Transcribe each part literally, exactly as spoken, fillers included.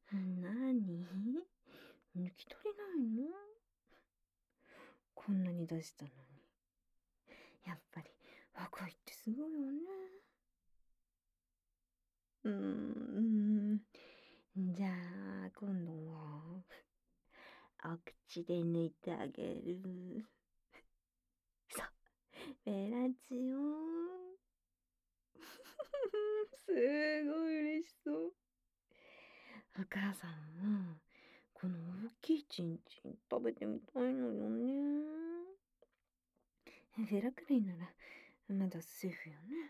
なに抜き取りないの？こんなに出したのに。やっぱり若いってすごいよね。うーん。じゃあ、今度は、お口で抜いてあげる。そう、ベラチオ。すごい嬉しそう。お母さんも、この大きいチンチン食べてみたいのよね。ベラくらいなら、まだセーフよね。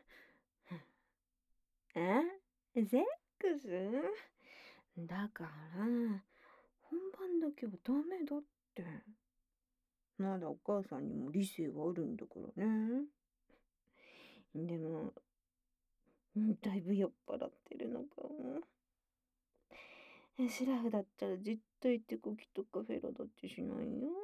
え？セックス？だから、本番だけはダメだって。まだお母さんにも理性はあるんだからね。でも、だいぶ酔っ払ってるのかも。シラフだったら絶対手こきとかフェラだってしないよ。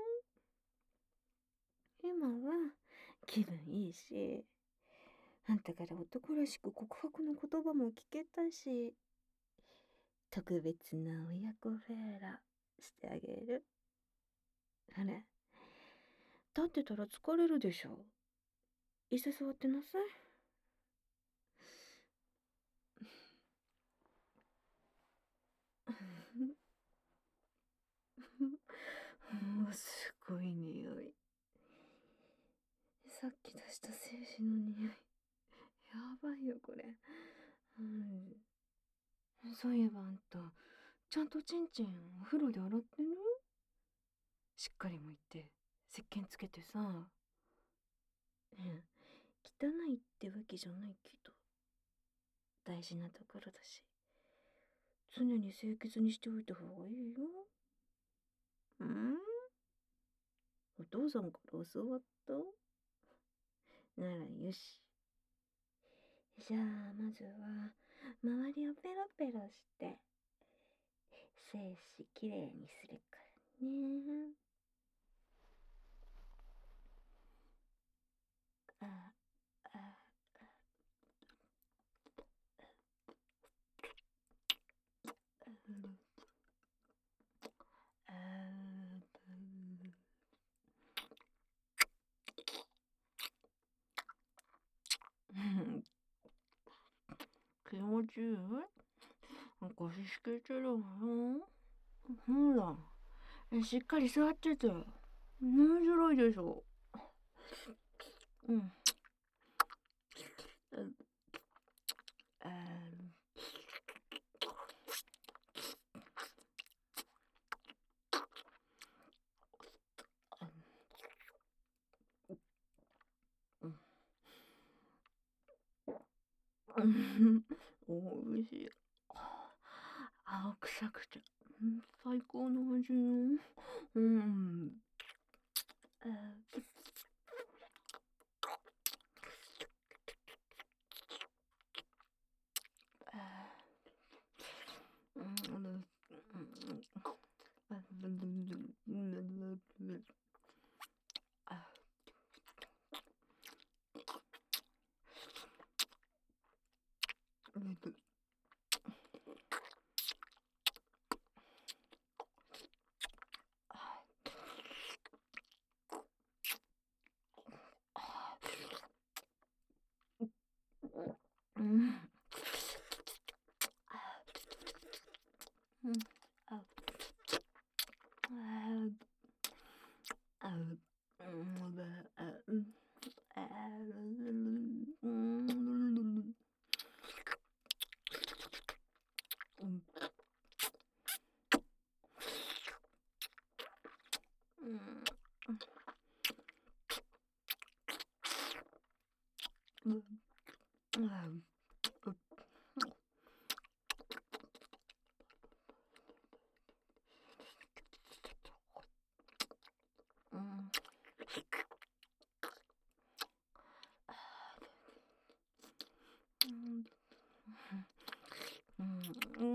今は気分いいし、あんたから男らしく告白の言葉も聞けたし、特別な親子フェラしてあげる。あれ、立ってたら疲れるでしょ。椅子座ってなさい。もうすごい匂い。さっき出した精子の匂い。やばいよこれ。うん、そういえばあんた、ちゃんとちんちんお風呂で洗ってる？しっかり剥いて石鹸つけてさ。ねえ、汚いってわけじゃないけど大事なところだし、常に清潔にしておいた方がいいよ。ん？お父さんから教わった？ならよし。じゃあまずは周りをペロペロして精子きれいにするからね。ああうんあうん気持ちいい？腰しけてるわよ。ほら、しっかり座ってて。寝づらいでしょ。うん。あうん。おいしい。青臭くて最高の味よ。うん。うん。うん。あ、あ、あ、うん、あ、うん、あ、うん、うん、うん、うん、うん、うん、うん、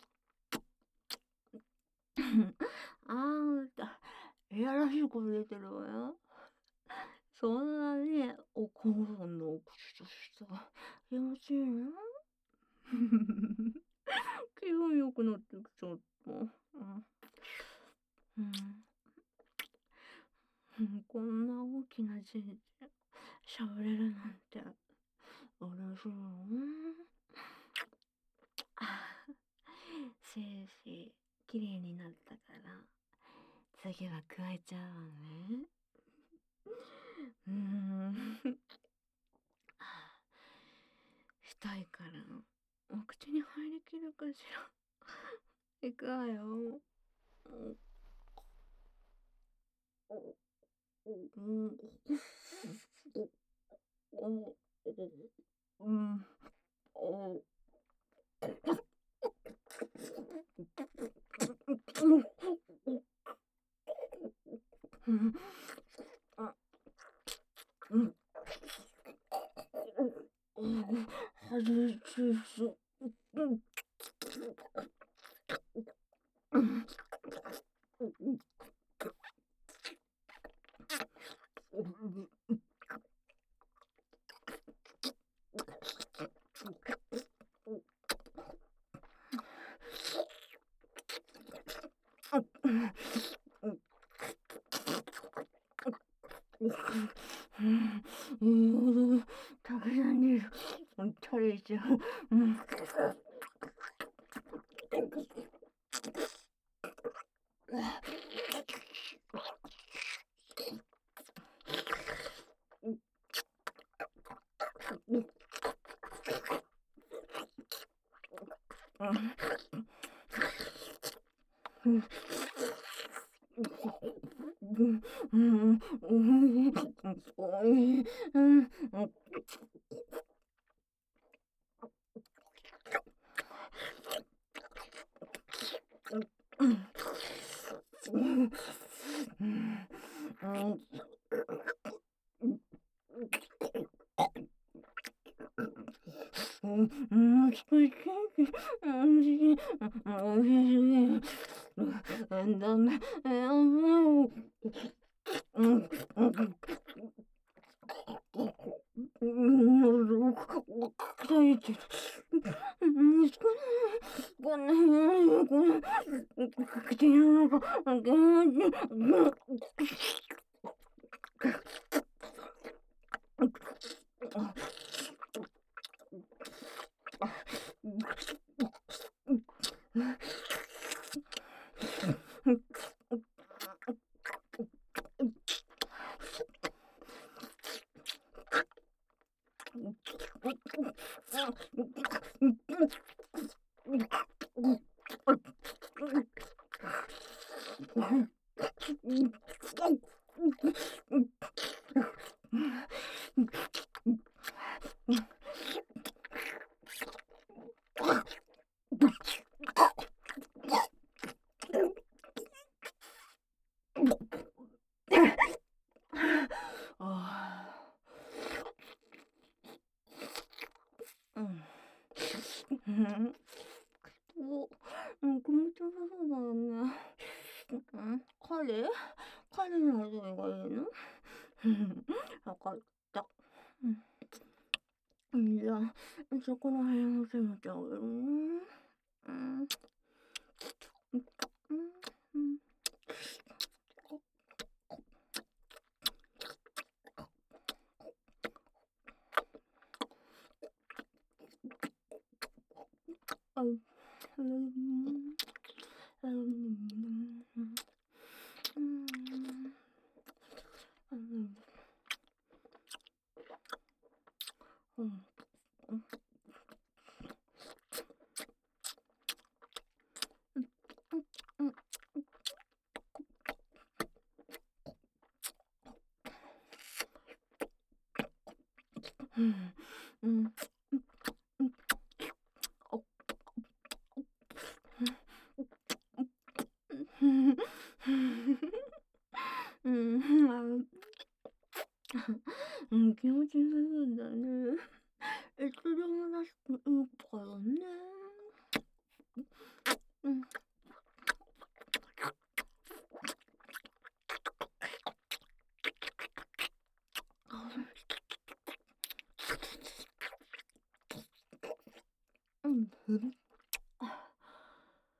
あんた、いやらしい声出てるわよ。そんなね、お母さんのお口とした気持ちいいの？気分よくくなってきちゃった。うん。うん。うん、こんな大きな字で喋れるなんて嬉しいよ。あせいし、綺麗になったから、次は加えちゃうわね。うーん。したいから、お口に入りきるかしら。いくわよ。うん。うん。うん。うん。うん。はずす。うん。うん。うん、たくさん出る。垂れちゃう。うん。うん、うん、うん、うん、うん、少し、うん、おいしい。ダメ、やばい。うん、うん、うん、喉が渇いてる。うん、少ない。こんなに、こんな、口の中、気持ちいい。ああ、うん。うん。お、うん、気持ちよさそうだよね。うん、彼彼の味がいいの？うん、わかった。うん。じゃあ、そこら辺を攻めてあげるね。うん。うん。うん。あ、うん。うん。うん。うん。うん。うん。うん。うん。うん。うん、気持ちよさそうだね。いつでも出していいからね。うん。うん。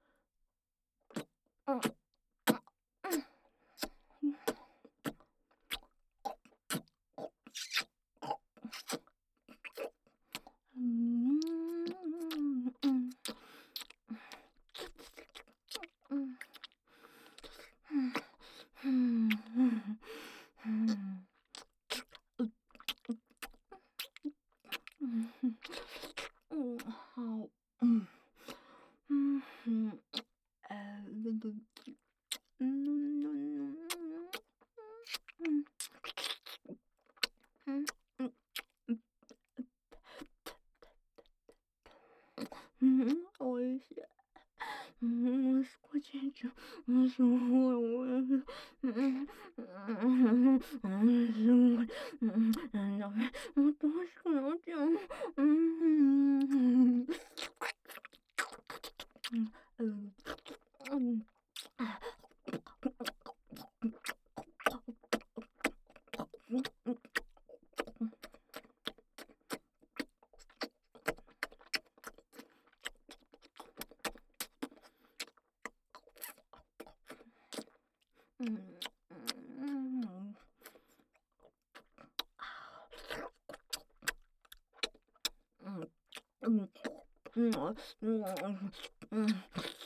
うん、おいしい。うん、少しずつ、うん、すごいおいしい。うん、うん、うん、すごい。うん、なんだね、もっと欲しくなっちゃう。うん、うん、うん、うん、うん、うん、うん、うん、うん、うん、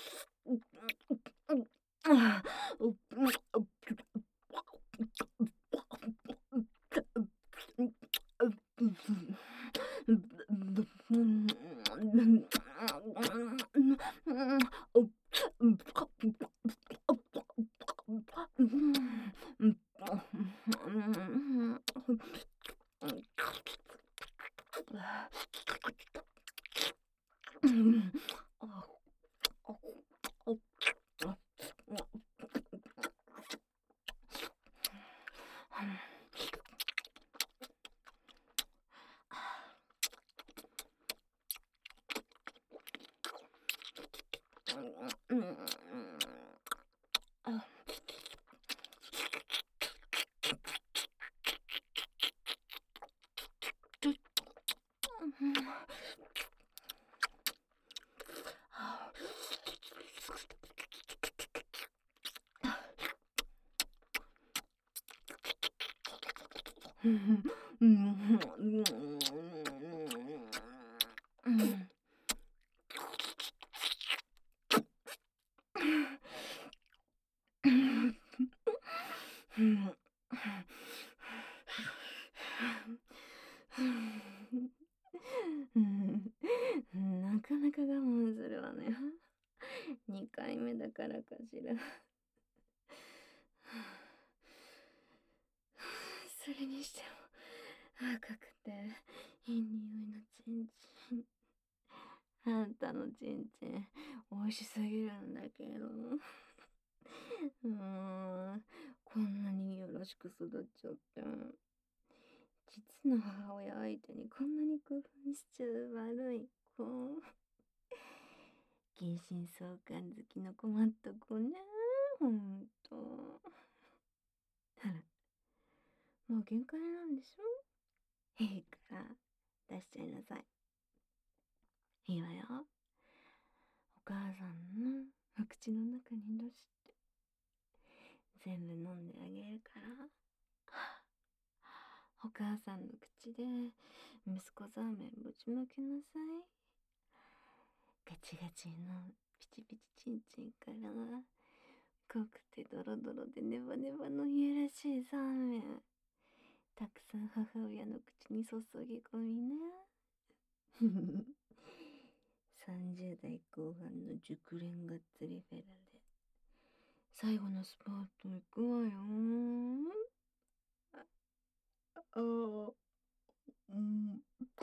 なかなか我慢するわね。にかいめだからかしら。それにしても赤くていい匂いのチンチン。あんたのチンチン美味しすぎるんだけど。うーん、こんなによろしく育っちゃって。実の母親相手にこんなに興奮しちゃう悪い子。近親相関好きの困った子ね。ほんと。あら、もう限界なんでしょ。いいから出しちゃいなさい。いいわよ。お母さんのお口の中に出して全部飲んであげるから。お母さんの口で息子ザーメンぶちまけなさい。ガチガチのピチピチチンチンから濃くてドロドロでネバネバのいやらしいザーメンたくさん母親の口に注ぎ込みね。さんじゅう代後半の熟練がっつりフェラで最後のスパート行くわよ。ああ、うん。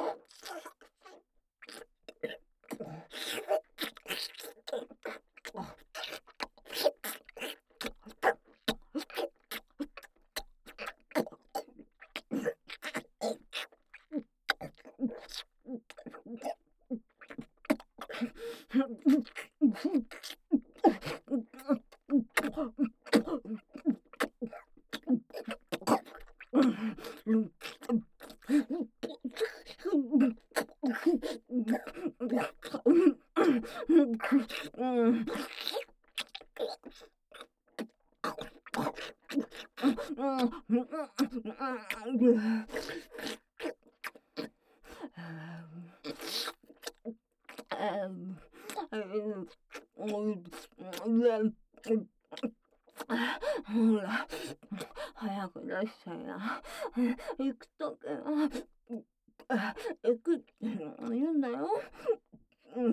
ほら、早く出しちゃいな。行くときは、行くって言うんだよ。うん。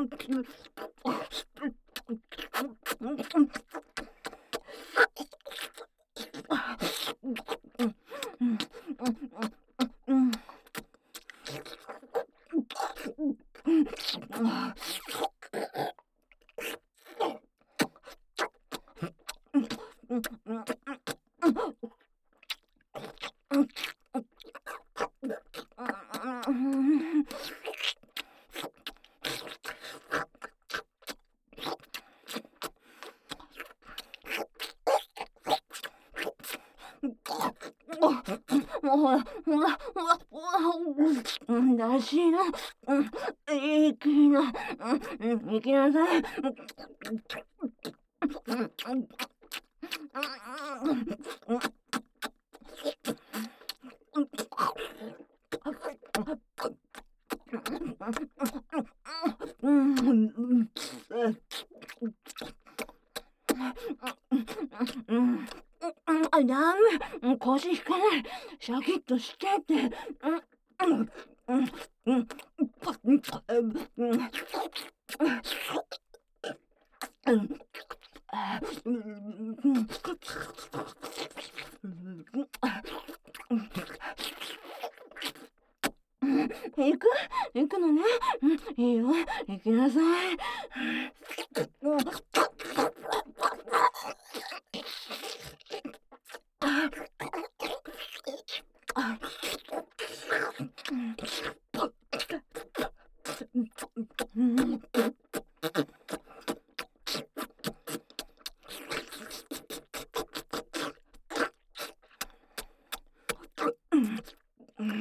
もうほら、ほら、ほら、ほら、うん、だしな、うん、行きな、うん、行きなさい。うん、うん、うん、うん、うん、あ、ダメ、腰引かない。シャキッとしてって。うん、うん、うん、うん、うん、うん、あ、うん、うん、行く行くのね。うん、いいよ。行きなさい。うん、うん、うん、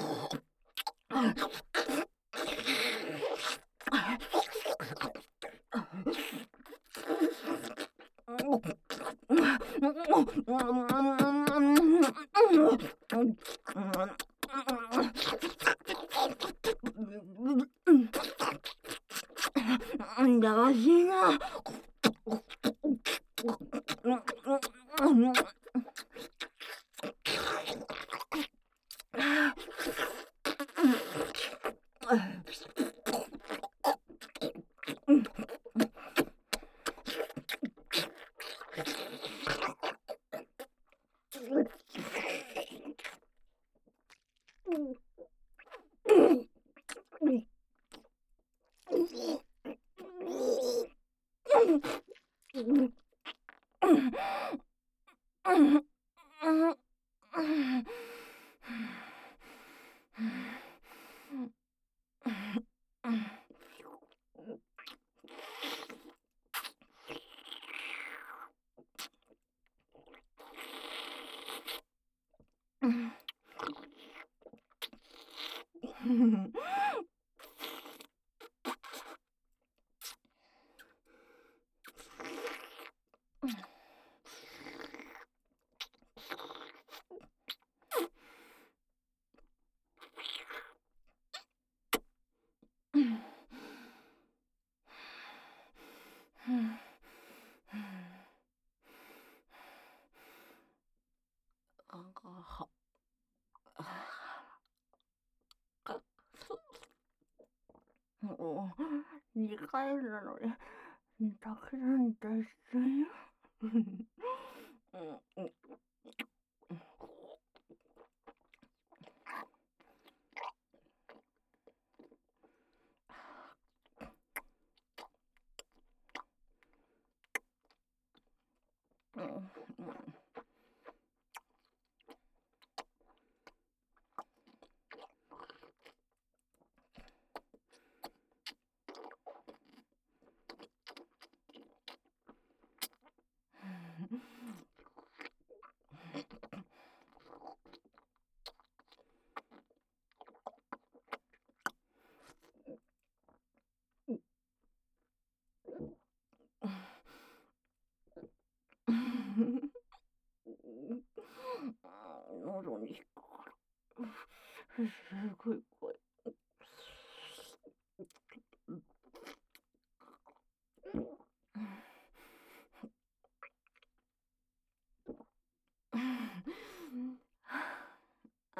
だらしいな。もう、にかいなのに、たくさん出したよ。うん、うん、喉に引っかかる。すごい怖い。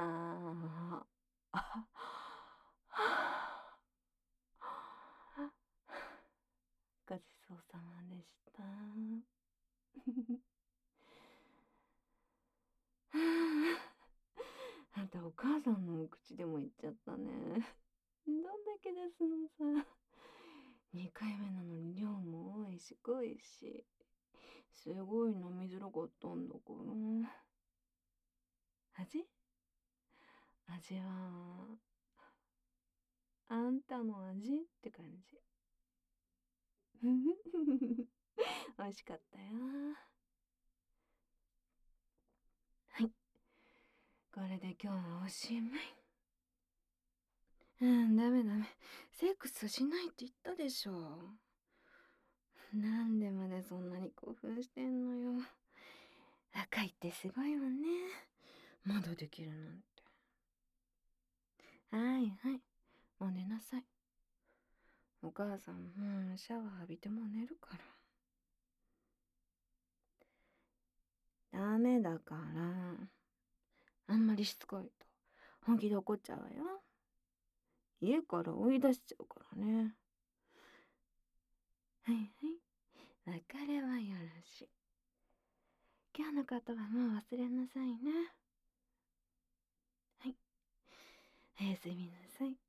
ああ。 たお母さんの口でも言っちゃったね。どんだけですのさ。にかいめなのに量も多いし濃いし、すごい飲みづらかったんだから。味味は、あんたの味って感じ。美味しかったよ。はい。これで今日はおしまい。うん、ダメダメ。セックスしないって言ったでしょ。なんでまでそんなに興奮してんのよ。若いってすごいわね。まだできるなんて。はいはい。もう寝なさい。お母さんもうシャワー浴びてもう寝るから。ダメだから。あんまりしつこいと本気で怒っちゃうわよ。家から追い出しちゃうからね。はいはい。別れはよろしい。今日のことはもう忘れなさいね。はい。おやすみなさい。